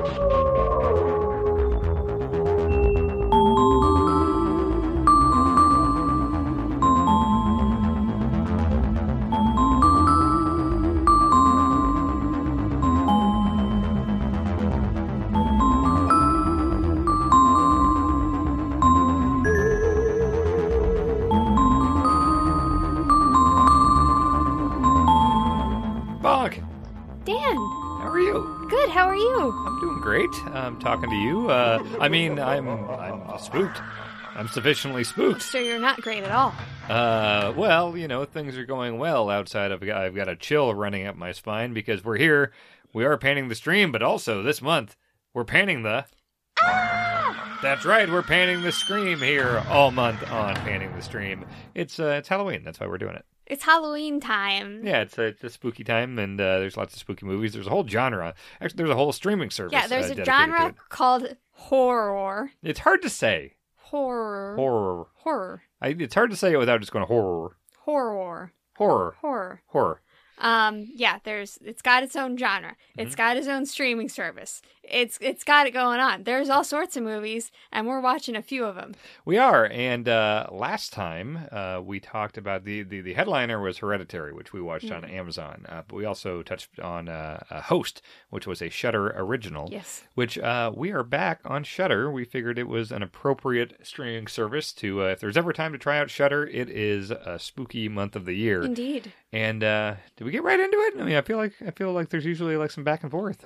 Bonk! Dan, How are you? good. How are you? I'm doing great. I'm talking to you. I'm spooked. I'm sufficiently spooked. So you're not great at all. Well, things are going well outside of I've got a chill running up my spine because we're here. We are painting the stream, but also this month we're painting the... That's right, we're painting the Scream here all month on Painting the Stream. It's Halloween, that's why we're doing it. It's Halloween time. Yeah, it's a spooky time, and there's lots of spooky movies. There's a whole genre. Actually, there's a whole streaming service. Yeah, there's a dedicated genre to it. called horror. It's hard to say. Horror. Horror. Horror. It's hard to say it without just going horror. Horror. Horror. Horror. Horror. Yeah, it's got its own genre. It's got its own streaming service. It's got it going on. There's all sorts of movies, and we're watching a few of them. We are, and last time we talked about the headliner was Hereditary, which we watched on Amazon, but we also touched on Host, which was a Shudder original. Yes. Which we are back on Shudder. We figured it was an appropriate streaming service to, if there's ever time to try out Shudder, it is a spooky month of the year. Indeed. And did we get right into it? I mean, I feel like there's usually like some back and forth.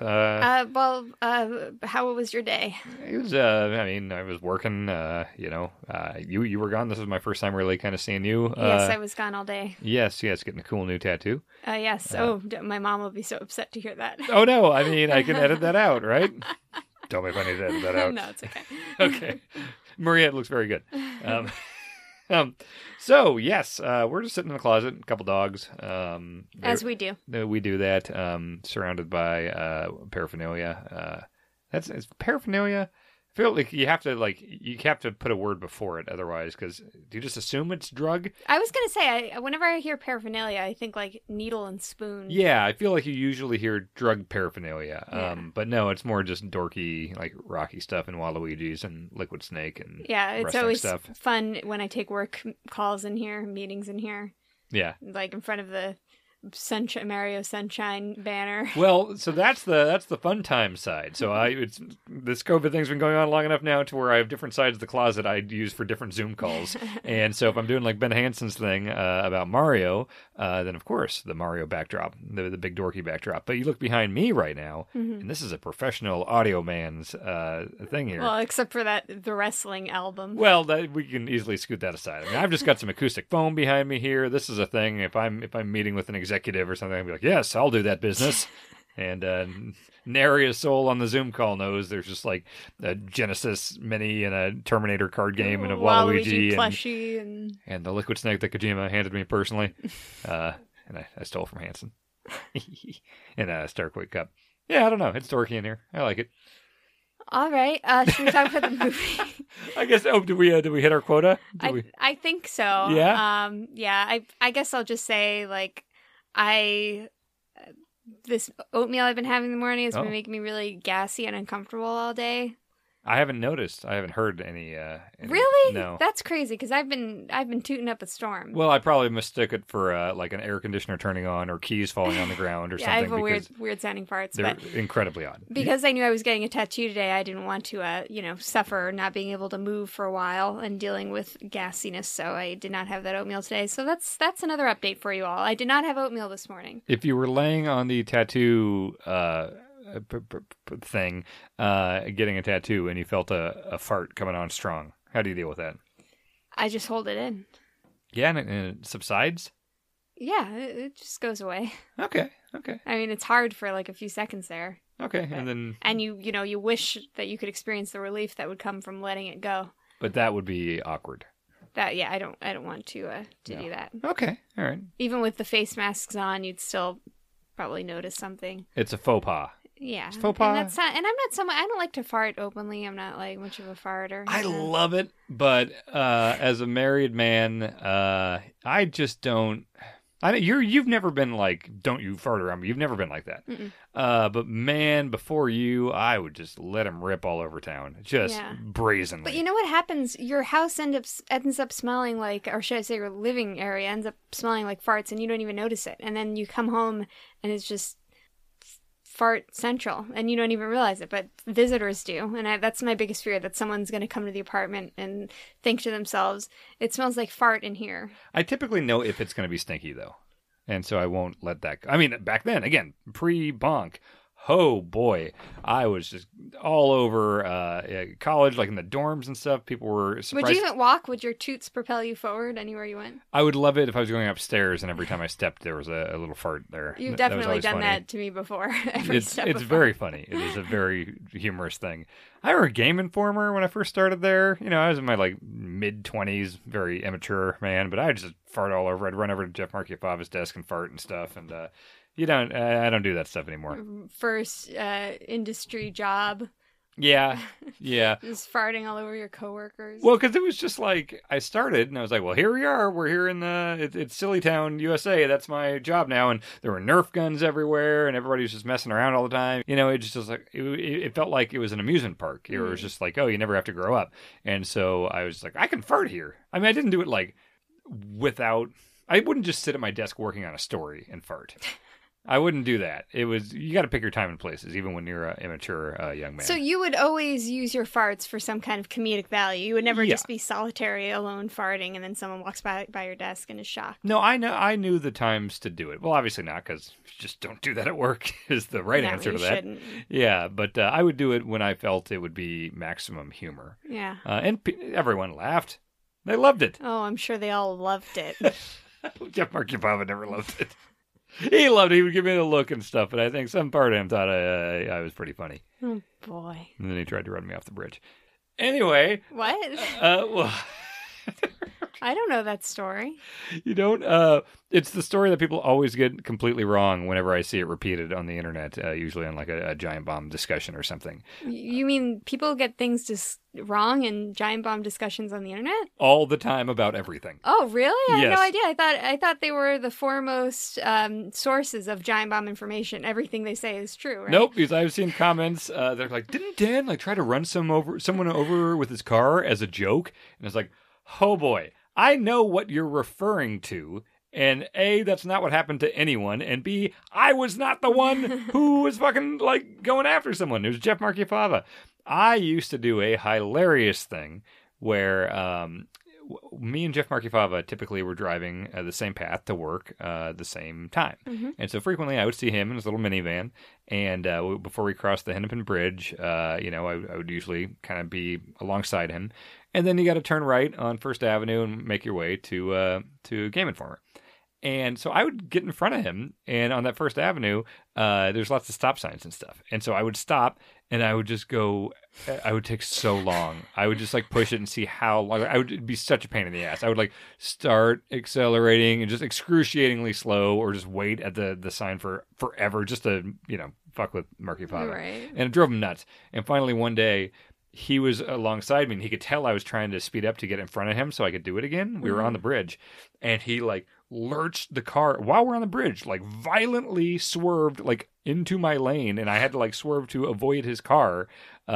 How was your day? It was. I was working. You were gone. This was my first time really kind of seeing you. Yes, I was gone all day. Yes, getting a cool new tattoo. Yes. My mom will be so upset to hear that. Oh no! I mean, I can edit that out, right? Don't make funny to edit that out. No, it's okay. Okay, Maria, it looks very good. So yes, we're just sitting in the closet, a couple dogs. As we do. We do that, surrounded by paraphernalia. It's paraphernalia. I feel like you have to put a word before it, otherwise, because do you just assume it's drug? I was gonna say, whenever I hear paraphernalia, I think like needle and spoon. Yeah, I feel like you usually hear drug paraphernalia. Yeah. But no, it's more just dorky, like Rocky stuff and Waluigi's and Liquid Snake and yeah, it's wrestling always stuff. fun when I take work calls in here, meetings in here, Yeah. like in front of the Mario Sunshine banner. Well, so that's the fun time side. So this COVID thing's been going on long enough now to where I have different sides of the closet I use for different Zoom calls. And so if I'm doing like Ben Hansen's thing about Mario, then of course the Mario backdrop, the big dorky backdrop. But you look behind me right now, and this is a professional audio man's thing here. Well, except for the wrestling album. Well, we can easily scoot that aside. I mean, I've just got some acoustic foam behind me here. This is a thing. If I'm meeting with an executive or something, I'd be like, yes, I'll do that business. And nary a soul on the Zoom call knows there's just like a Genesis Mini and a Terminator card game and a Waluigi plushie and the Liquid Snake that Kojima handed me personally. And I stole from Hanson. And a Starquake cup. Yeah, I don't know. It's dorky in here. I like it. All right. Should we talk about the movie? I guess. Oh, did we hit our quota? I think so. Yeah. Yeah. I guess I'll just say like this oatmeal I've been having in the morning has been making me really gassy and uncomfortable all day. I haven't noticed. I haven't heard any. Really? No. That's crazy because I've been tooting up a storm. Well, I probably mistook it for like an air conditioner turning on or keys falling on the ground or yeah, something. I have a weird sounding parts. They're but incredibly odd. Because I knew I was getting a tattoo today, I didn't want to, suffer not being able to move for a while and dealing with gassiness. So I did not have that oatmeal today. So that's another update for you all. I did not have oatmeal this morning. If you were laying on the tattoo thing, getting a tattoo, and you felt a fart coming on strong, how do you deal with that? I just hold it in. Yeah, and it subsides? Yeah, it just goes away. Okay. I mean, it's hard for like a few seconds there. Okay, and then... And you wish that you could experience the relief that would come from letting it go. But that would be awkward. I don't want to do that. Okay, all right. Even with the face masks on, you'd still probably notice something. It's a faux pas. Yeah. It's faux pas. And I'm not someone, I don't like to fart openly. I'm not like much of a farter. I love it, but as a married man, I just don't... I mean, you've never been like, don't you fart around me. You've never been like that. But man, before you, I would just let him rip all over town. Just brazenly. But you know what happens? Your house ends up smelling like, or should I say your living area ends up smelling like farts and you don't even notice it. And then you come home and it's just fart central and you don't even realize it, but visitors do. And that's my biggest fear, that someone's going to come to the apartment and think to themselves, it smells like fart in here. I typically know if it's going to be stinky though, and so I won't let that go. I mean, back then, again, pre-bonk, oh boy, I was just all over college, like in the dorms and stuff. People were surprised. Would you even walk? Would your toots propel you forward anywhere you went? I would love it if I was going upstairs and every time I stepped, there was a little fart there. You've definitely done that to me before. It's very funny. It is a very humorous thing. I were a Game Informer when I first started there. You know, I was in my like mid-20s, very immature man, but I just fart all over. I'd run over to Jeff Markiefava's desk and fart and stuff, and I don't do that stuff anymore. First industry job. Yeah. Just farting all over your coworkers. Well, because it was just like, I started and I was like, well, here we are. We're here in it's Sillytown, USA. That's my job now. And there were Nerf guns everywhere and everybody was just messing around all the time. You know, it just was like, it felt like it was an amusement park. It was just like, oh, you never have to grow up. And so I was like, I can fart here. I mean, I didn't do it like I wouldn't just sit at my desk working on a story and fart. I wouldn't do that. You got to pick your time and places, even when you're an immature young man. So you would always use your farts for some kind of comedic value. You would never just be solitary, alone farting, and then someone walks by your desk and is shocked. No, I knew the times to do it. Well, obviously not, because just don't do that at work is the right answer to that. Shouldn't. Yeah, but I would do it when I felt it would be maximum humor. Yeah. And everyone laughed. They loved it. Oh, I'm sure they all loved it. Jeff Markiefava never loved it. He loved it. He would give me the look and stuff, but I think some part of him thought I was pretty funny. Oh, boy. And then he tried to run me off the bridge. Anyway. What? Well... I don't know that story. You don't? It's the story that people always get completely wrong whenever I see it repeated on the internet, usually on like a giant bomb discussion or something. You mean people get things wrong in giant bomb discussions on the internet? All the time about everything. Oh, really? I had Yes. no idea. I thought they were the foremost sources of giant bomb information. Everything they say is true, right? Nope, because I've seen comments that are like, didn't Dan like try to run someone over with his car as a joke? And it's like, oh boy, I know what you're referring to. And A, that's not what happened to anyone. And B, I was not the one who was fucking like going after someone. It was Jeff Markiefava. I used to do a hilarious thing where me and Jeff Markiefava typically were driving the same path to work the same time. Mm-hmm. And so frequently I would see him in his little minivan. And before we crossed the Hennepin Bridge, I would usually kind of be alongside him. And then you got to turn right on First Avenue and make your way to Game Informer. And so I would get in front of him, and on that First Avenue, there's lots of stop signs and stuff. And so I would stop, and I would just go. I would take so long. I would just like push it and see how long. It'd be such a pain in the ass. I would like start accelerating and just excruciatingly slow, or just wait at the sign for forever, just to fuck with Markiefava. Right. And it drove him nuts. And finally, one day, he was alongside me, and he could tell I was trying to speed up to get in front of him so I could do it again. We were on the bridge, and he like lurched the car while we're on the bridge, like violently swerved like into my lane, and I had to like swerve to avoid his car.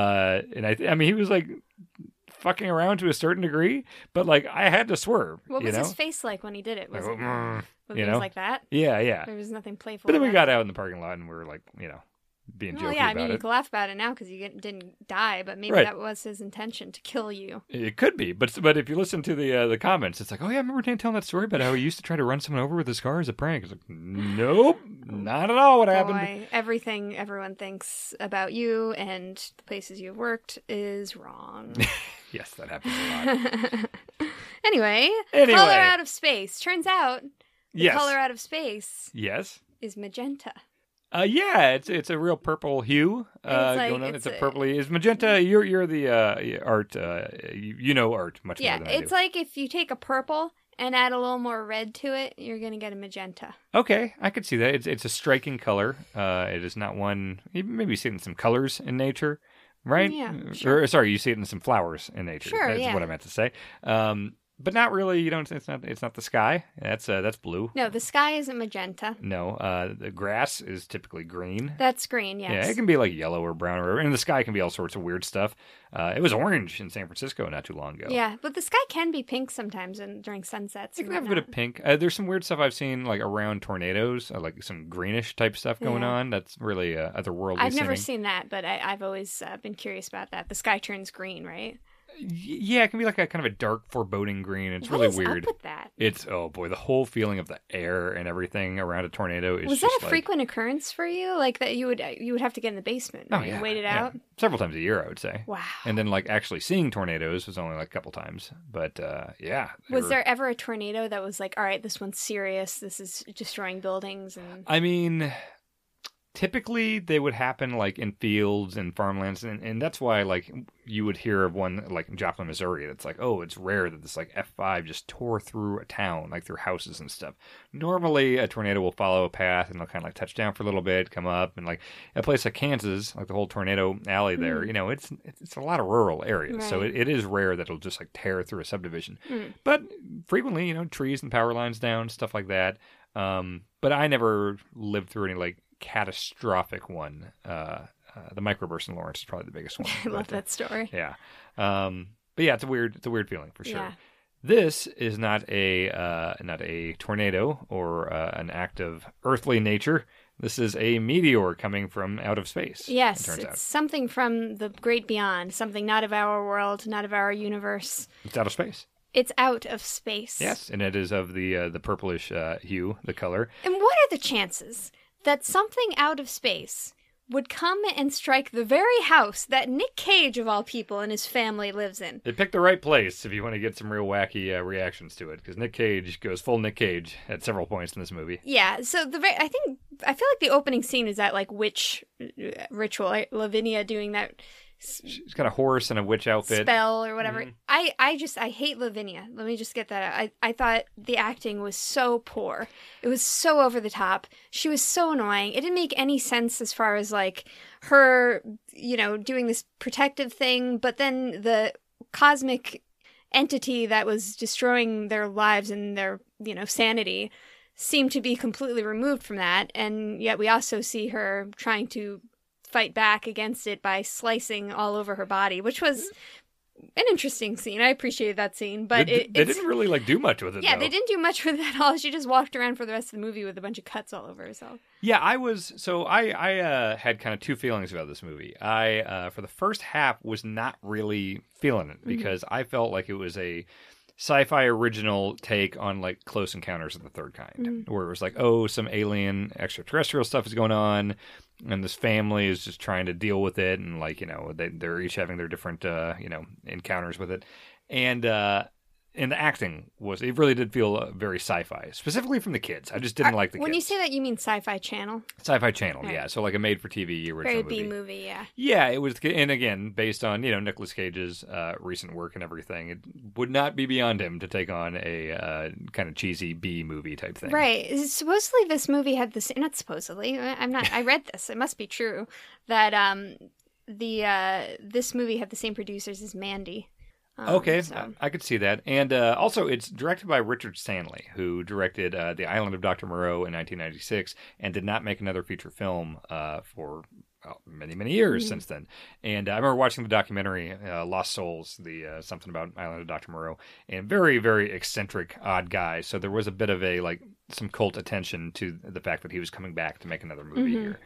And I mean, he was like fucking around to a certain degree, but like I had to swerve. What was his face like when he did it? Was it like that? Yeah. There was nothing playful. But then we got out in the parking lot, and we were like, being jokey I about mean, it. you can laugh about it now because you didn't die, but maybe that was his intention, to kill you. It could be, but if you listen to the comments, it's like, oh yeah, I remember Dan telling that story about how he used to try to run someone over with his car as a prank. It's like, nope, not at all what happened. Everything everyone thinks about you and the places you've worked is wrong. Yes, that happens a lot. Anyway, color out of space. Turns out the color out of space is magenta. Yeah, it's a real purple hue going on. It's a purpley. Is magenta? You're the art. You know art much more than I do. It's like if you take a purple and add a little more red to it, you're gonna get a magenta. Okay, I could see that. It's a striking color. It is not one. You maybe see it in some colors in nature, right? Yeah, sure. Or, sorry, you see it in some flowers in nature. Sure, That's what I meant to say. but not really. You don't. It's not the sky. That's blue. No, the sky isn't magenta. No, the grass is typically green. That's green, yes. Yeah, it can be like yellow or brown, or and the sky can be all sorts of weird stuff. It was orange in San Francisco not too long ago. Yeah, but the sky can be pink sometimes during sunsets. It can have a bit of pink. There's some weird stuff I've seen like around tornadoes, like some greenish type stuff going on. That's really otherworldly. I've never seen that, but I've always been curious about that. The sky turns green, right? Yeah, it can be like a kind of a dark, foreboding green. It's really weird. What is up with that? It's, oh boy, the whole feeling of the air and everything around a tornado is Was just that a frequent occurrence for you? Like that you would have to get in the basement, right? Oh, yeah. Wait it out? Several times a year, I would say. Wow. And then like actually seeing tornadoes was only like a couple times. But yeah. Was there ever a tornado that was like, all right, this one's serious, this is destroying buildings? And I mean, typically they would happen like in fields and farmlands, and that's why like you would hear of one like in Joplin, Missouri, that's like, oh, it's rare that this like F5 just tore through a town, like through houses and stuff. Normally a tornado will follow a path and they'll kind of like touch down for a little bit, come up, and like a place like Kansas, like the whole tornado alley there, you know, it's a lot of rural areas, right. so it is rare that it'll just like tear through a subdivision. But frequently, you know, trees and power lines down, stuff like that. But I never lived through any like catastrophic one. The microburst in Lawrence is probably the biggest one. I love that story. Yeah. But yeah, it's a weird feeling for sure. Yeah. This is not a tornado or an act of earthly nature. This is a meteor coming from out of space. Yes, it turns out. it's something from the great beyond, something not of our world, not of our universe. It's out of space. It's out of space. Yes, and it is of the purplish hue, the color. And what are the chances that something out of space would come and strike the very house that Nick Cage, of all people, and his family lives in? They picked the right place if you want to get some real wacky reactions to it, because Nick Cage goes full Nick Cage at several points in this movie. Yeah, so I feel like the opening scene is that like witch ritual, right? Lavinia doing that. She's got a horse and a witch outfit. Spell or whatever. I hate Lavinia. Let me just get that out. I thought the acting was so poor. It was so over the top. She was so annoying. It didn't make any sense as far as like her, you know, doing this protective thing, but then the cosmic entity that was destroying their lives and their, you know, sanity seemed to be completely removed from that. And yet we also see her trying to fight back against it by slicing all over her body, which was an interesting scene. I appreciated that scene, but they didn't really like do much with it. Yeah, though. they didn't do much with it at all. She just walked around for the rest of the movie with a bunch of cuts all over herself. Yeah, I had kind of two feelings about this movie. I for the first half was not really feeling it because I felt like it was a sci-fi original take on like Close Encounters of the Third Kind, where it was like, oh, some alien extraterrestrial stuff is going on, and this family is just trying to deal with it, and like, you know, they're each having their different you know, encounters with it, and the acting it really did feel very sci-fi, specifically from the kids. I just didn't like the kids. When you say that, you mean Sci-Fi Channel? Sci-Fi Channel, Right. yeah. So like a made-for-TV original Very movie. B-movie, yeah. Yeah, it was, and again, based on, you know, Nicolas Cage's recent work and everything, it would not be beyond him to take on a kind of cheesy B-movie type thing. Right. Supposedly this movie had this, not supposedly, I read this, it must be true, that this movie had the same producers as Mandy. Okay, so. I could see that. And also, it's directed by Richard Stanley, who directed The Island of Dr. Moreau in 1996 and did not make another feature film for many, many years since then. And I remember watching the documentary Lost Souls, the something about Island of Dr. Moreau, and very, very eccentric, odd guy. So there was a bit of a, like, some cult attention to the fact that he was coming back to make another movie here.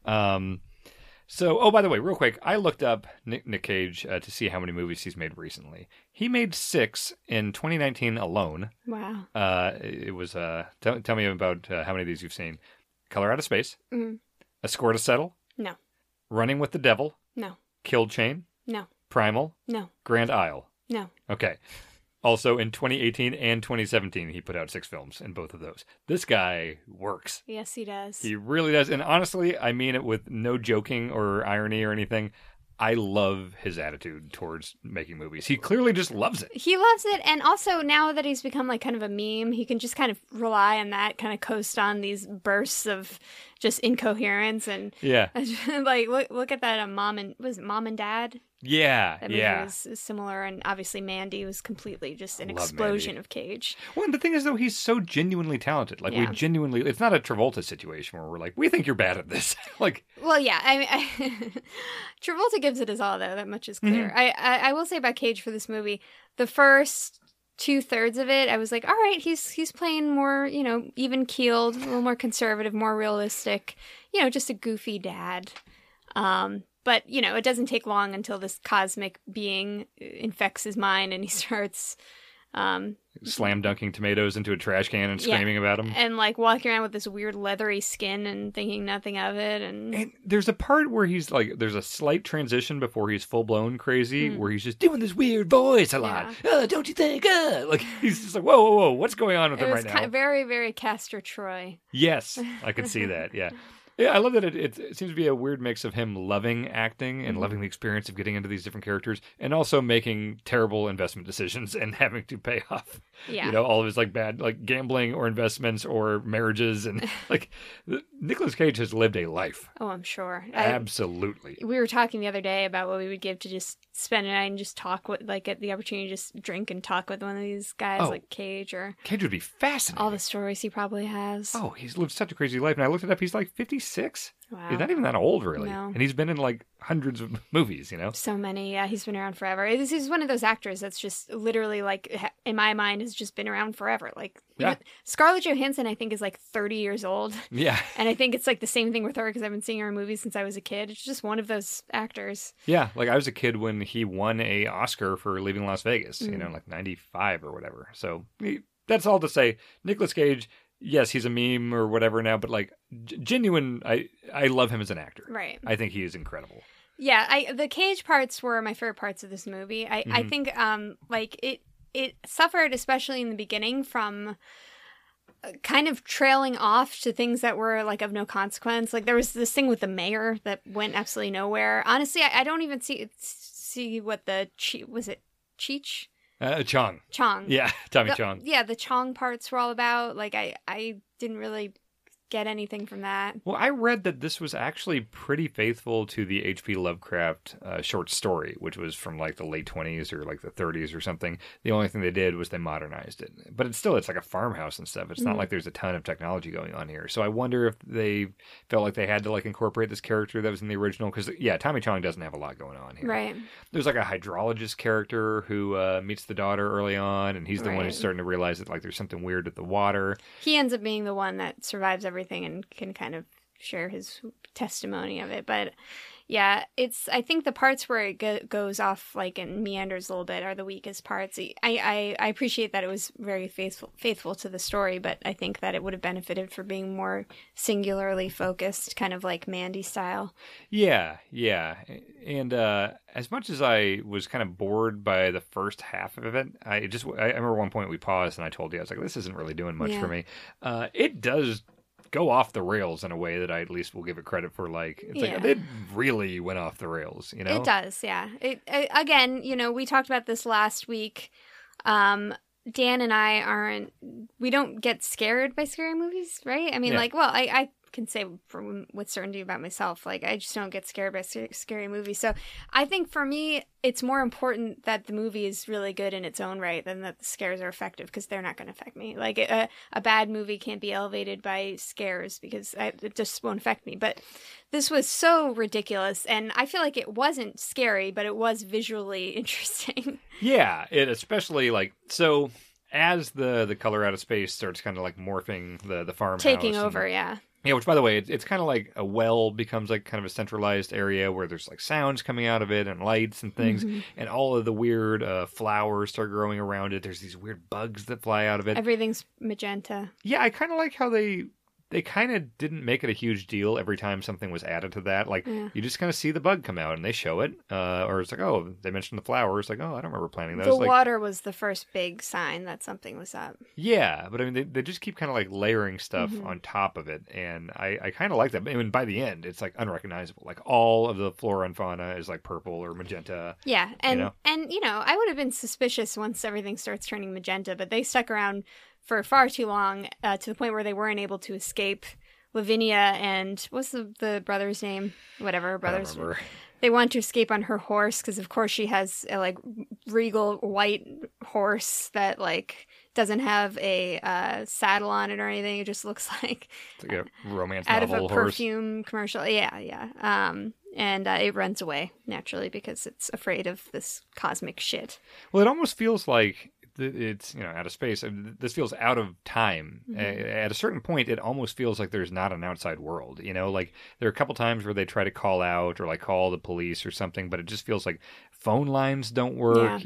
So, oh, by the way, real quick, I looked up Nick Cage to see how many movies he's made recently. He made 6 in 2019 alone. Wow. It was, tell me about how many of these you've seen. Color Out of Space. Mm-hmm. A Score to Settle. No. Running with the Devil. No. Kill Chain. No. Primal. No. Grand Isle. No. Okay. Also, in 2018 and 2017, he put out 6 films in both of those. This guy works. Yes, he does. He really does. And honestly, I mean it with no joking or irony or anything. I love his attitude towards making movies. He clearly just loves it. He loves it. And also, now that he's become like kind of a meme, he can just kind of rely on that, kind of coast on these bursts of just incoherence. And Yeah. like, look at that Mom and Dad? Yeah, That movie yeah. was similar, and obviously Mandy was completely just an Love explosion Mandy. of Cage. Well, and the thing is, though, he's so genuinely talented. Like, we Yeah. genuinely, it's not a Travolta situation where we're like, we think you're bad at this. Like, Well, yeah, Travolta gives it his all, though. That much is clear. I will say about Cage for this movie, the first 2/3 of it, I was like, all right, he's playing more, even keeled, a little more conservative, more realistic, just a goofy dad. But it doesn't take long until this cosmic being infects his mind and he starts slam dunking tomatoes into a trash can and screaming about them. and like walking around with this weird leathery skin and thinking nothing of it. And there's a part where he's like, there's a slight transition before he's full blown crazy, where he's just doing this weird voice a lot. Oh, don't you think? Like, he's just like, whoa, whoa, whoa, what's going on with It him was right now? very, very Castor Troy. Yes, I could see that. Yeah. Yeah, I love that it seems to be a weird mix of him loving acting and loving the experience of getting into these different characters, and also making terrible investment decisions and having to pay off, Yeah. all of his like bad like gambling or investments or marriages, and like Nicolas Cage has lived a life. Oh, I'm sure. Absolutely. We were talking the other day about what we would give to just spend a night and just talk with, like, get the opportunity to just drink and talk with one of these guys, Oh. like Cage, or Cage would be fascinating. all the stories he probably has. Oh, he's lived such a crazy life, and I looked it up. He's like 56. Wow. He's not even that old, really, No. and he's been in like hundreds of movies. So many. Yeah, he's been around forever. He's one of those actors that's just literally, like, in my mind, has just been around forever. Like, Yeah. Scarlett Johansson, I think, is like 30 years old. Yeah. And I think it's like the same thing with her because I've been seeing her in movies since I was a kid. It's just one of those actors. Yeah, like I was a kid when he won a Oscar for Leaving Las Vegas, like 95 or whatever. So that's all to say, Nicolas Cage, yes, he's a meme or whatever now, but like genuine, I love him as an actor. Right. I think he is incredible. Yeah, the Cage parts were my favorite parts of this movie. I think like it suffered, especially in the beginning, from kind of trailing off to things that were like of no consequence. Like there was this thing with the mayor that went absolutely nowhere. Honestly, I don't even see what was it Cheech? Chong. Chong. Yeah, Tommy Chong. Yeah, the Chong parts were all about. Like I didn't really get anything from that. Well, I read that this was actually pretty faithful to the H.P. Lovecraft short story, which was from like the late 20s or like the 30s or something. The only thing they did was they modernized it. But it's like a farmhouse and stuff. It's not like there's a ton of technology going on here. So I wonder if they felt like they had to like incorporate this character that was in the original. Because, yeah, Tommy Chong doesn't have a lot going on here. Right. There's like a hydrologist character who meets the daughter early on, and he's the one who's starting to realize that like there's something weird with the water. He ends up being the one that survives everything and can kind of share his testimony of it. But yeah, I think the parts where it goes off like and meanders a little bit are the weakest parts. I appreciate that it was very faithful to the story, but I think that it would have benefited for being more singularly focused, kind of like Mandy style. Yeah. And as much as I was kind of bored by the first half of it, I remember one point we paused and I told you, I was like, this isn't really doing much for me. It does go off the rails in a way that I at least will give it credit for. Like, it's like, it really went off the rails, It does, yeah. Again, we talked about this last week. Dan and we don't get scared by scary movies, right? I mean, I can say with certainty about myself, like, I just don't get scared by scary movies. So I think for me, it's more important that the movie is really good in its own right than that the scares are effective, because they're not going to affect me. Like, a bad movie can't be elevated by scares because it just won't affect me. But this was so ridiculous, and I feel like it wasn't scary, but it was visually interesting. Yeah, it especially, like, so as the color out of space starts kind of like morphing the farmhouse. Taking over, yeah. Yeah, which, by the way, it's kind of like a well becomes like kind of a centralized area where there's like sounds coming out of it and lights and things, and all of the weird flowers start growing around it. There's these weird bugs that fly out of it. Everything's magenta. Yeah, I kind of like how they kind of didn't make it a huge deal every time something was added to that. Like, you just kind of see the bug come out and they show it. Or it's like, oh, they mentioned the flowers. Like, oh, I don't remember planting those. The water was the first big sign that something was up. Yeah, but I mean, they just keep kind of like layering stuff on top of it. And I kind of like that. I mean, by the end, it's like unrecognizable. Like, all of the flora and fauna is like purple or magenta. Yeah, and I would have been suspicious once everything starts turning magenta, but they stuck around for far too long, to the point where they weren't able to escape Lavinia and what's the brother's name? Whatever, brothers. I don't remember. They want to escape on her horse because, of course, she has a like regal white horse that like doesn't have a saddle on it or anything. It just looks like It's like a romance out novel of a horse. perfume commercial. Yeah. And it runs away naturally because it's afraid of this cosmic shit. Well, it almost feels like it's out of space. This feels out of time. Mm-hmm. At a certain point, it almost feels like there's not an outside world. Like there are a couple times where they try to call out or like call the police or something, but it just feels like phone lines don't work.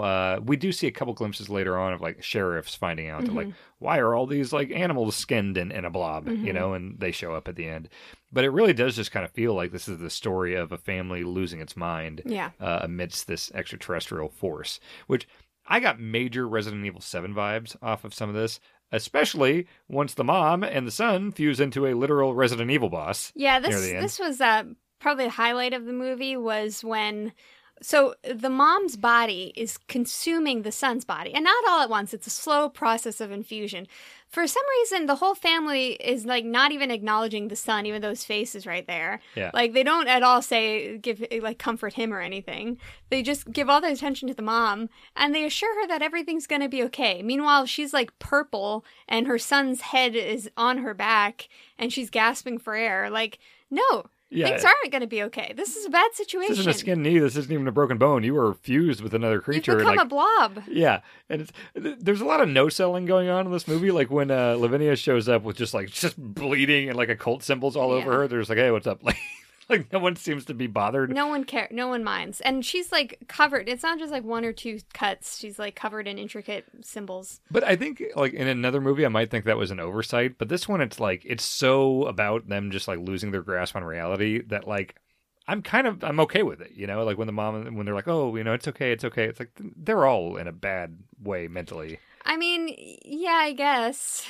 We do see a couple glimpses later on of like sheriffs finding out that like, why are all these like animals skinned in a blob? And they show up at the end. But it really does just kind of feel like this is the story of a family losing its mind amidst this extraterrestrial force, which I got major Resident Evil 7 vibes off of some of this, especially once the mom and the son fuse into a literal Resident Evil boss. Yeah, near the end. this was probably the highlight of the movie was when... So the mom's body is consuming the son's body, and not all at once. It's a slow process of infusion. For some reason, the whole family is like not even acknowledging the son, even though his face is right there. Yeah. Like they don't at all comfort him or anything. They just give all their attention to the mom, and they assure her that everything's going to be okay. Meanwhile, she's like purple, and her son's head is on her back, and she's gasping for air. Like, no. Yeah. Things aren't going to be okay. This is a bad situation. This isn't a skin knee. This isn't even a broken bone. You were fused with another creature. You've become a blob. Yeah, and there's a lot of no-selling going on in this movie. Like when Lavinia shows up with just bleeding and like occult symbols all over her. There's like, hey, what's up? Like no one seems to be bothered. No one cares. No one minds. And she's like covered. It's not just like one or two cuts. She's like covered in intricate symbols. But I think like in another movie, I might think that was an oversight. But this one, it's like it's so about them just like losing their grasp on reality that like I'm okay with it. Like when they're like, oh, it's okay. It's okay. It's like they're all in a bad way mentally. I mean, yeah, I guess.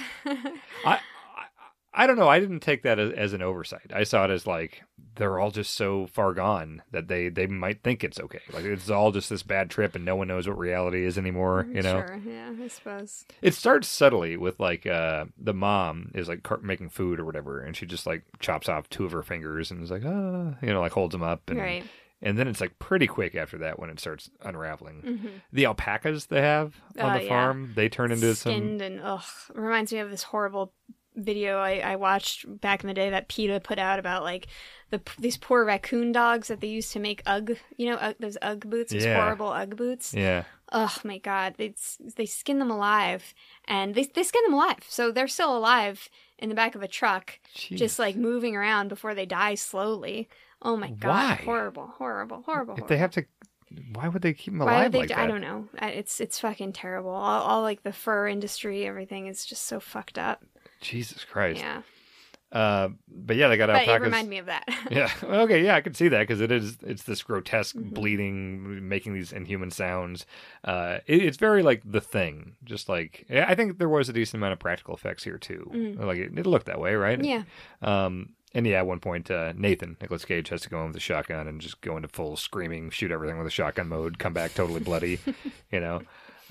I don't know. I didn't take that as an oversight. I saw it as like they're all just so far gone that they might think it's okay. Like it's all just this bad trip and no one knows what reality is anymore. Sure, yeah, I suppose. It starts subtly with like the mom is like making food or whatever, and she just like chops off 2 of her fingers and is like, like holds them up. And, right. And then it's like pretty quick after that when it starts unraveling. The alpacas they have on the farm, they turn into skinned and reminds me of this horrible video I watched back in the day that PETA put out about like these poor raccoon dogs that they used to make UGG, those UGG boots, those horrible UGG boots. Yeah. Oh my God, they skin them alive, and they skin them alive, so they're still alive in the back of a truck, just like moving around before they die slowly. Oh my God, why? Horrible. If they have to. Why would they keep them alive like that? I don't know. It's fucking terrible. All like the fur industry, everything is just so fucked up. Jesus Christ. Yeah. But yeah, they got alpacas. It reminded me of that. Yeah. Okay. Yeah, I can see that because it's this grotesque bleeding, making these inhuman sounds. It's very like The Thing. Just like I think there was a decent amount of practical effects here too. Like it looked that way, right? Yeah. And yeah, at one point, Nicolas Cage has to go in with a shotgun and just go into full screaming, shoot everything with a shotgun mode, come back totally bloody. Trying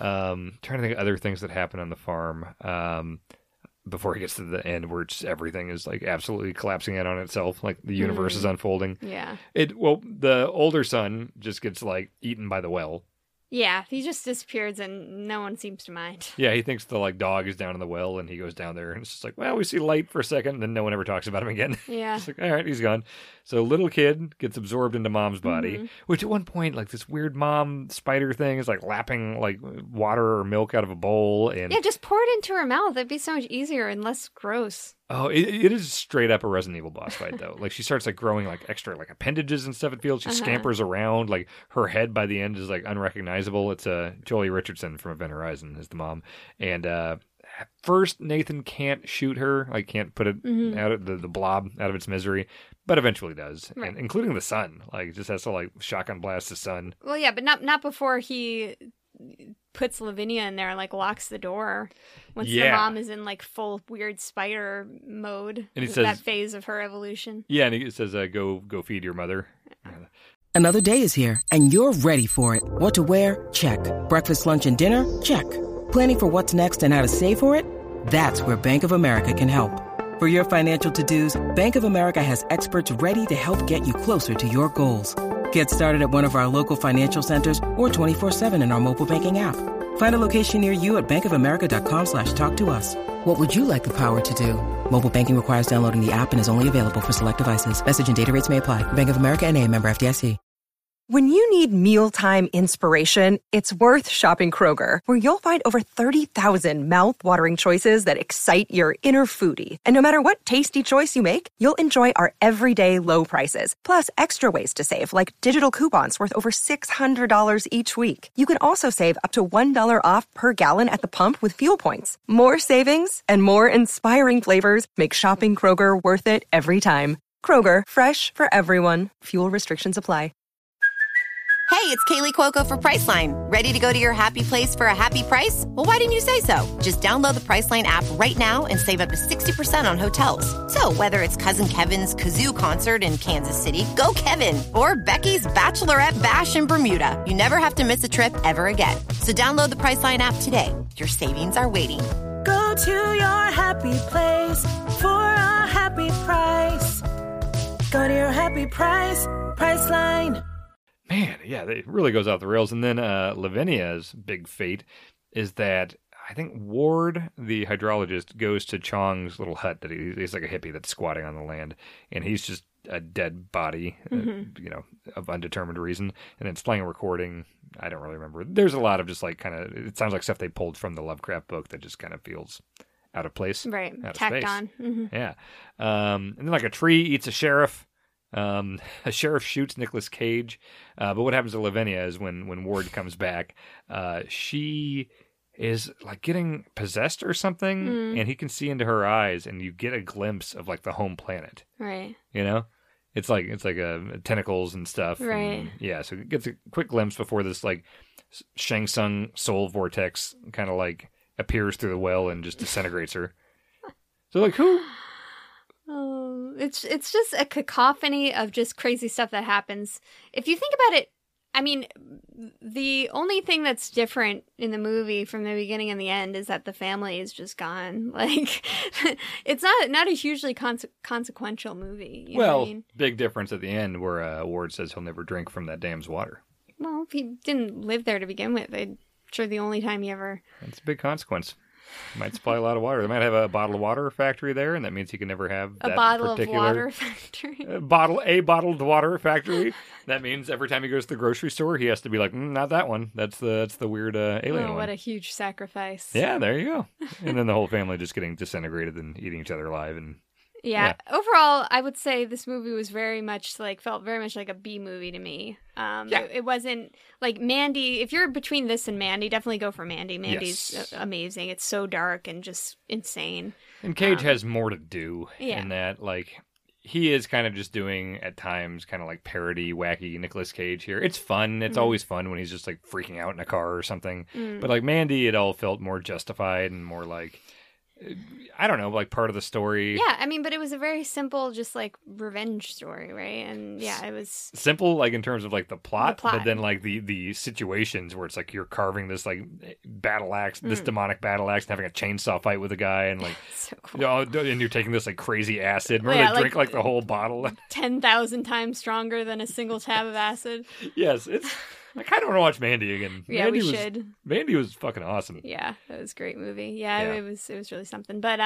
to think of other things that happen on the farm. Before he gets to the end where just everything is like absolutely collapsing in on itself, like the universe is unfolding. Yeah. The older son just gets like eaten by the well. Yeah, he just disappears and no one seems to mind. Yeah, he thinks the like dog is down in the well and he goes down there and it's just like, well, we see light for a second and then no one ever talks about him again. Yeah. It's like, all right, he's gone. So little kid gets absorbed into mom's body, which at one point, like this weird mom spider thing is like lapping like water or milk out of a bowl. And yeah, just pour it into her mouth. That'd be so much easier and less gross. Oh, it is straight up a Resident Evil boss fight, though. Like, she starts, like, growing, like, extra, like, appendages and stuff, it feels. She scampers around. Like, her head by the end is, like, unrecognizable. It's Jolie Richardson from Event Horizon is the mom. And at first, Nathan can't shoot her. Like, can't put it out of the blob out of its misery. But eventually does. Right. And including the son. Like, just has to, like, shotgun blast the son. Well, yeah, but not before he puts Lavinia in there and like locks the door once the mom is in like full weird spider mode. And he says that phase of her evolution. Yeah, and he says, "Go feed your mother." Another day is here, and you're ready for it. What to wear? Check. Breakfast, lunch, and dinner? Check. Planning for what's next and how to save for it? That's where Bank of America can help. For your financial to-dos, Bank of America has experts ready to help get you closer to your goals. Get started at one of our local financial centers or 24/7 in our mobile banking app. Find a location near you at bankofamerica.com/talktous. What would you like the power to do? Mobile banking requires downloading the app and is only available for select devices. Message and data rates may apply. Bank of America N.A., member FDIC. When you need mealtime inspiration, it's worth shopping Kroger, where you'll find over 30,000 mouth-watering choices that excite your inner foodie. And no matter what tasty choice you make, you'll enjoy our everyday low prices, plus extra ways to save, like digital coupons worth over $600 each week. You can also save up to $1 off per gallon at the pump with fuel points. More savings and more inspiring flavors make shopping Kroger worth it every time. Kroger, fresh for everyone. Fuel restrictions apply. Hey, it's Kaylee Cuoco for Priceline. Ready to go to your happy place for a happy price? Well, why didn't you say so? Just download the Priceline app right now and save up to 60% on hotels. So whether it's Cousin Kevin's Kazoo Concert in Kansas City, go Kevin, or Becky's Bachelorette Bash in Bermuda, you never have to miss a trip ever again. So download the Priceline app today. Your savings are waiting. Go to your happy place for a happy price. Go to your happy price, Priceline. Man, yeah, it really goes off the rails. And then Lavinia's big fate is that I think Ward, the hydrologist, goes to Chong's little hut that he's like a hippie that's squatting on the land, and he's just a dead body, of undetermined reason. And it's playing a recording. I don't really remember. There's a lot of just like kind of, it sounds like stuff they pulled from the Lovecraft book that just kind of feels out of place. Right, out of tacked space. on. Mm-hmm. Yeah. And then like a tree eats a sheriff. A sheriff shoots Nicolas Cage, but what happens to Lavinia is when Ward comes back, she is like getting possessed or something, and he can see into her eyes, and you get a glimpse of like the home planet. Right. You know, it's like tentacles and stuff. Right. And, yeah. So it gets a quick glimpse before this like Shang Tsung soul vortex kind of like appears through the well and just disintegrates her. So like who? Oh, it's just a cacophony of just crazy stuff that happens. If you think about it, I mean, the only thing that's different in the movie from the beginning and the end is that the family is just gone. Like, it's not a hugely consequential movie. You know what I mean? Big difference at the end where Ward says he'll never drink from that dam's water. Well, if he didn't live there to begin with, I'm sure the only time he ever... That's a big consequence. Might supply a lot of water. They might have a bottled water factory there, and that means he can never have that a bottle particular... of water factory. A bottled water factory. That means every time he goes to the grocery store, he has to be like, not that one. That's the weird alien one. Oh, what a huge sacrifice. Yeah, there you go. And then the whole family just getting disintegrated and eating each other alive. And yeah. Overall, I would say this movie was felt very much like a B movie to me. It wasn't like Mandy. If you're between this and Mandy, definitely go for Mandy. Mandy's amazing. It's so dark and just insane. And Cage has more to do Yeah. in that, like, he is kind of just doing, at times, kind of like parody, wacky Nicolas Cage here. It's fun. It's always fun when he's just, like, freaking out in a car or something. But, like, Mandy, it all felt more justified and more like... I don't know, like part of the story. Yeah, I mean, but it was a very simple, just like revenge story, right? And yeah, it was simple, like in terms of like the plot. plot. But then like the situations where it's like you're carving this like battle axe, this demonic battle axe, and having a chainsaw fight with a guy, and like, so cool. And you're taking this like crazy acid. Remember Yeah, they drink like the whole bottle. 10,000 times stronger than a single tab of acid. Yes, it's. I kind of want to watch Mandy again. Yeah, we should. Mandy was fucking awesome. Yeah, that was a great movie. Yeah, it was really something. But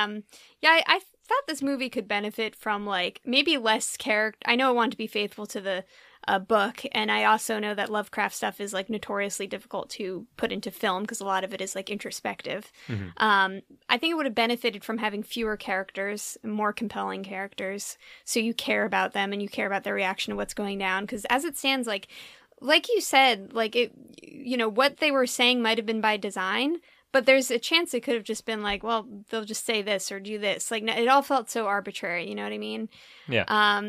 I thought this movie could benefit from like maybe less character. I know I want to be faithful to the book, and I also know that Lovecraft stuff is like notoriously difficult to put into film because a lot of it is like introspective. I think it would have benefited from having fewer characters, more compelling characters, so you care about them and you care about their reaction to what's going down. Because as it stands, like you said, like it, what they were saying might have been by design, but there's a chance it could have just been like, well, they'll just say this or do this. Like it all felt so arbitrary. You know what I mean? Yeah.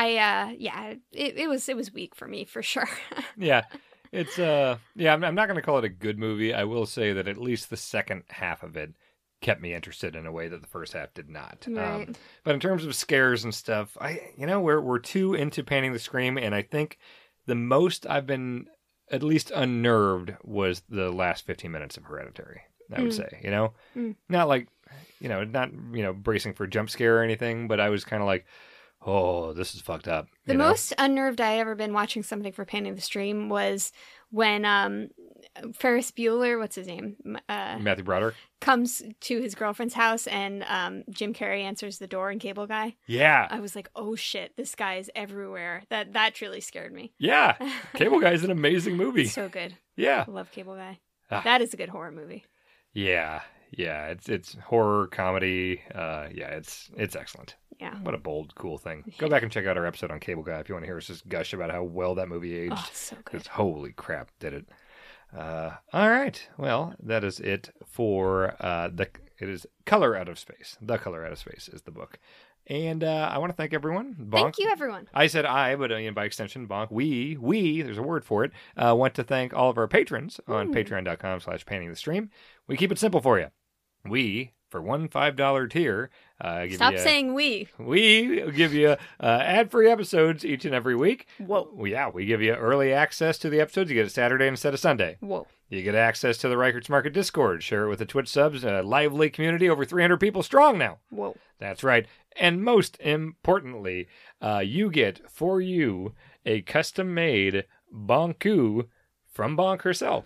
It was weak for me for sure. Yeah. It's I'm not going to call it a good movie. I will say that at least the second half of it kept me interested in a way that the first half did not. Right. But in terms of scares and stuff, we're too into painting the scream, and I think the most I've been at least unnerved was the last 15 minutes of Hereditary, I would say, Not like, not, bracing for a jump scare or anything, but I was kind of like, oh, this is fucked up. The most unnerved I ever been watching something for Panning the Stream was when Ferris Bueller, what's his name? Matthew Broderick comes to his girlfriend's house and Jim Carrey answers the door in Cable Guy. Yeah. I was like, oh shit, this guy is everywhere. That truly scared me. Yeah. Cable Guy is an amazing movie. So good. Yeah. I love Cable Guy. Ah. That is a good horror movie. Yeah. Yeah. It's horror, comedy. It's excellent. Yeah. What a bold, cool thing. Go back and check out our episode on Cable Guy if you want to hear us just gush about how well that movie aged. Oh, so good. 'Cause holy crap, did it. All right. Well, that is it for it is Color Out of Space. The Color Out of Space is the book. And I want to thank everyone. Bonk. Thank you, everyone. I said I, but by extension, Bonk. We, there's a word for it, want to thank all of our patrons on patreon.com/panningstream. We keep it simple for you. We, for one $5 tier, Stop saying we. We give you ad-free episodes each and every week. Whoa. Yeah, we give you early access to the episodes. You get it Saturday instead of Sunday. Whoa. You get access to the Reichert's Market Discord. Share it with the Twitch subs. A lively community, over 300 people strong now. Whoa. That's right. And most importantly, you get for you a custom-made Bonku from Bonk herself.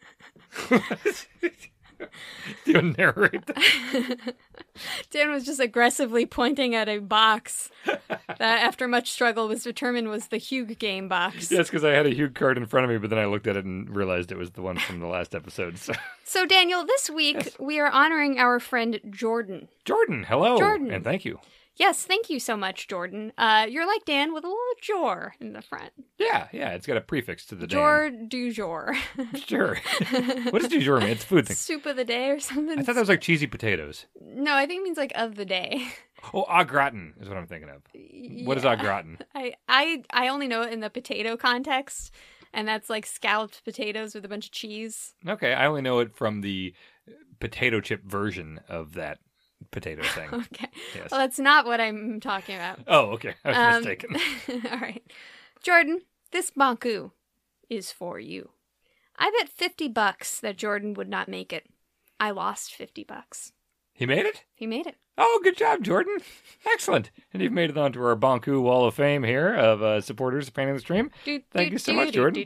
Do you narrate that? Dan was just aggressively pointing at a box that, after much struggle, was determined was the Hugh game box. Yes, because I had a Hugh card in front of me, but then I looked at it and realized it was the one from the last episode. So Daniel, this week we are honoring our friend Jordan. Jordan, hello. Jordan. And thank you. Yes, thank you so much, Jordan. You're like Dan with a little jor in the front. Yeah, it's got a prefix to the Jor Dan. du jour. Sure. What does du jour mean? It's a food thing. Soup of the day or something? I thought that was like cheesy potatoes. No, I think it means like of the day. Oh, au gratin is what I'm thinking of. What is au gratin? I only know it in the potato context, and that's like scalloped potatoes with a bunch of cheese. Okay, I only know it from the potato chip version of that potato thing. Okay. Yes. Well, that's not what I'm talking about. Oh, okay. I was mistaken. All right. Jordan, this Bonku is for you. I bet $50 that Jordan would not make it. I lost $50. He made it? He made it. Oh, good job, Jordan. Excellent. And you've made it onto our Bonku Wall of Fame here of supporters of Panning the Stream. Thank you so much, Jordan.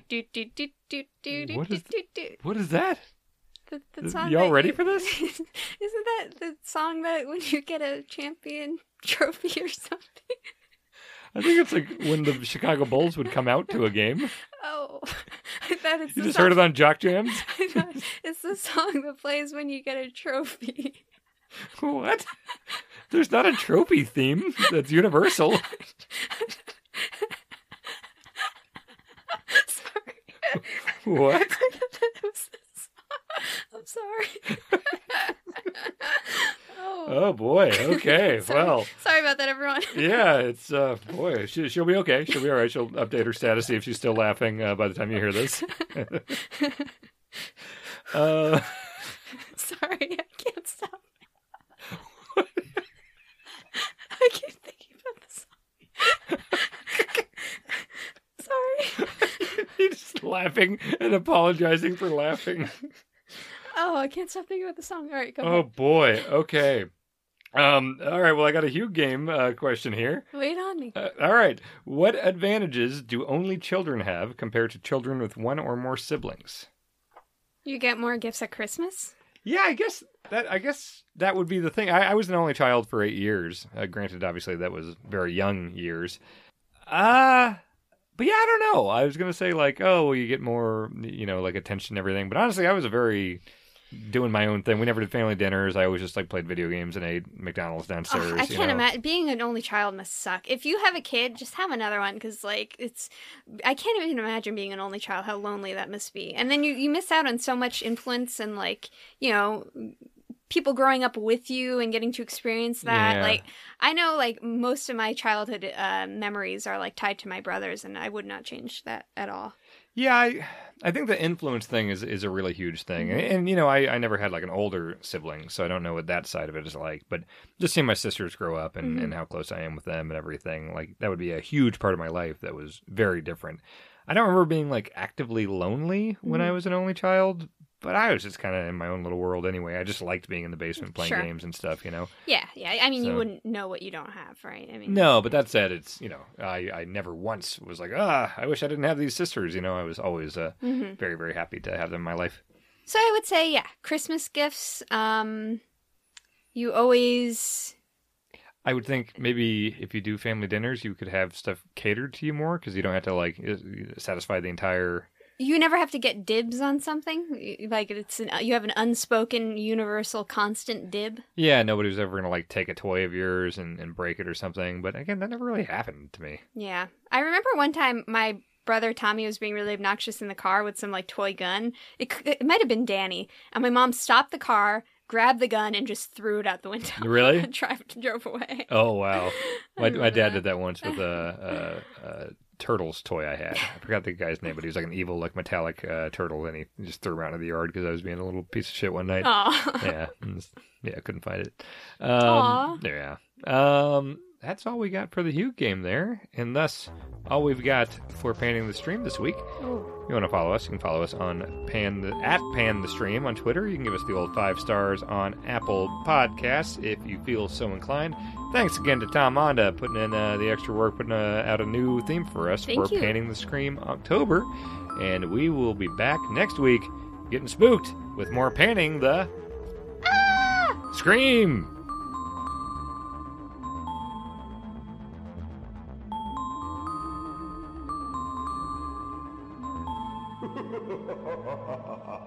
What is that? The song Y'all ready for this? Isn't that the song that when you get a champion trophy or something? I think it's like when the Chicago Bulls would come out to a game. Oh, I thought it's You the just song. heard it on Jock Jams? I thought it's the song that plays when you get a trophy. What? There's not a trophy theme that's universal. Sorry. What? That was the song. I'm sorry. Oh, boy. Okay. Well. Sorry about that, everyone. Yeah, it's, boy, she'll be okay. She'll be all right. She'll update her status, see if she's still laughing by the time you hear this. Sorry, I can't stop. I keep thinking about the song. Sorry. You're just laughing and apologizing for laughing. Oh, I can't stop thinking about the song. All right, go Oh, ahead. boy. Okay. All right, well, I got a Hugh game question here. Wait on me. All right. What advantages do only children have compared to children with one or more siblings? You get more gifts at Christmas? Yeah, I guess that would be the thing. I was an only child for 8 years. Granted, obviously, that was very young years. But yeah, I don't know. I was going to say, like, oh, well, you get more, like, attention and everything. But honestly, I was doing my own thing. We never did family dinners. I always just, like, played video games and ate McDonald's downstairs. I can't imagine. Being an only child must suck. If you have a kid, just have another one, because, like, I can't even imagine being an only child, how lonely that must be. And then you miss out on so much influence and, like, people growing up with you and getting to experience that. Yeah. Like, I know, like, most of my childhood memories are, like, tied to my brothers, and I would not change that at all. Yeah, I think the influence thing is a really huge thing. And I never had, like, an older sibling, so I don't know what that side of it is like. But just seeing my sisters grow up and how close I am with them and everything, like, that would be a huge part of my life that was very different. I don't remember being, like, actively lonely when I was an only child, But I was just kind of in my own little world anyway. I just liked being in the basement playing Sure. games and stuff, Yeah. I mean, you So- wouldn't know what you don't have, right? I mean, No, but that said, it's, I never once was like, I wish I didn't have these sisters. I was always very, very happy to have them in my life. So I would say, yeah, Christmas gifts. You always. I would think maybe if you do family dinners, you could have stuff catered to you more because you don't have to like satisfy the entire. You never have to get dibs on something. Like you have an unspoken, universal, constant dib. Yeah, nobody's ever gonna like take a toy of yours and break it or something. But again, that never really happened to me. Yeah, I remember one time my brother Tommy was being really obnoxious in the car with some like toy gun. It might have been Danny, and my mom stopped the car, grabbed the gun, and just threw it out the window. Really? And drove away. Oh wow, my remember dad that. did that once with a Turtles toy I had. I forgot the guy's name, but he was like an evil, like metallic turtle, and he just threw him out into the yard because I was being a little piece of shit one night. Aw. Yeah, I couldn't find it. Aw. Yeah. That's all we got for the Hue game there, and thus all we've got for Panning the Stream this week. Ooh. If you want to follow us, you can follow us on Pan the Stream on Twitter. You can give us the old 5 stars on Apple Podcasts if you feel so inclined. Thanks again to Tom Onda putting in the extra work, putting out a new theme for us Thank for you. Panning the Stream October. And we will be back next week getting spooked with more Panning the Scream. Ha ha ha ha ha!